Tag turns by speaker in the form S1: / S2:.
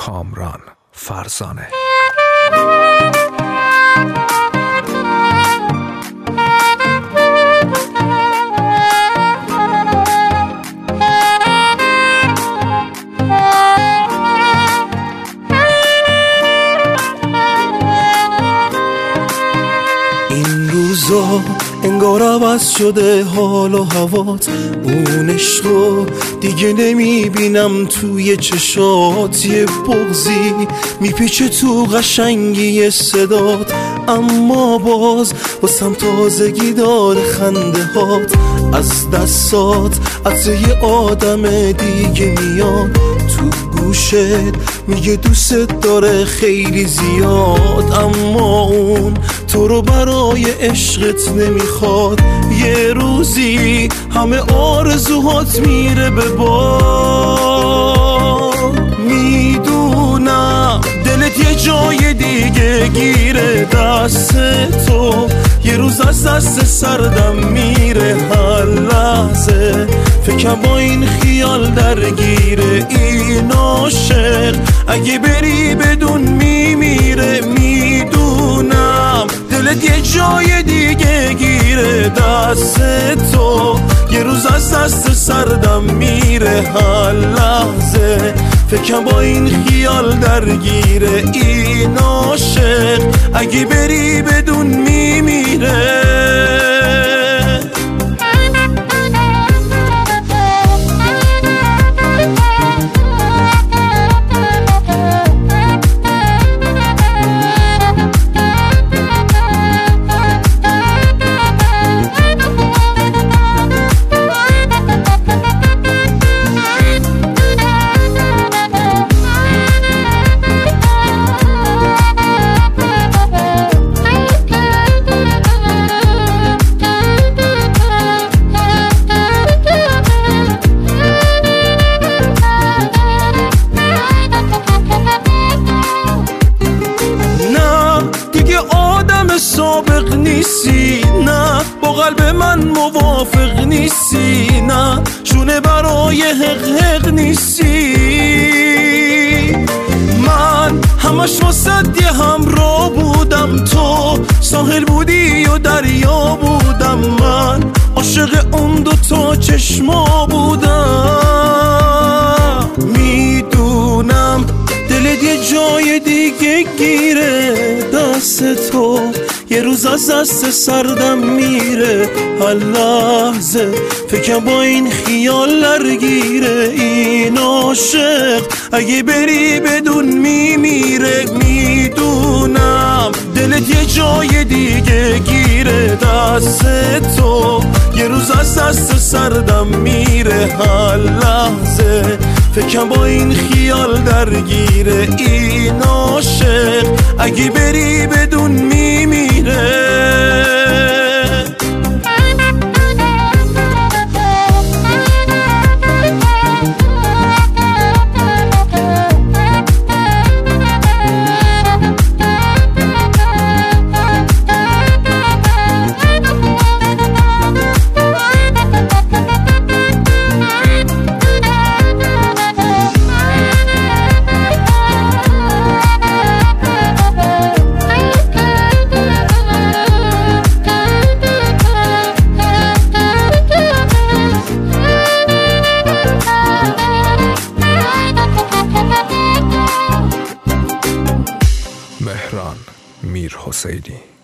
S1: کامران فرزانه.
S2: این روزا انگار عوض شده حال و هوات، اون عشقو دیگه نمیبینم توی چشات، یه بغضی میپیچه تو قشنگی صدات، اما باز واسم تازگی داره خنده هات، از دستات عطر یه آدم دیگه میاد تو گوشت، میگه دوست داره خیلی زیاد، اما اون تو رو برای عشقت نمیخواد، یه روزی همه آرزوهات میره به باد. میدونم دلت یه جای دیگه گیره دست تو، یه روز از دست سردم میره هر لحظه، فکرم با این خیال درگیره این عاشق، اگه بری بدون میمیره. میدونم دلت یه جای دیگه گیره دست تو، یه روز از دست سردم میره هر لحظه، فکرم با این خیال درگیره این عاشق، اگه بری بدون میمیره. سابق نیستی، نه با قلب من موافق نیستی، نه جونه برای حق نیستی، من همش واسه یه همراه بودم، تو ساحل بودی و دریا بودم، من عاشق اون دوتا چشما بودم. میدونم دلت یه جای دیگه گیره دست تو، یه روز از دست سردم میره هر لحظه، فکرم با این خیال درگیره این عاشق، اگه بری بدون میمیره. میدونم دلت یه جای دیگه گیره دست تو، یه روز از دست سردم میره هر لحظه، فکرم با این خیال درگیره این عاشق، اگه بری بدون میمیره.
S1: مهران میرحسینی.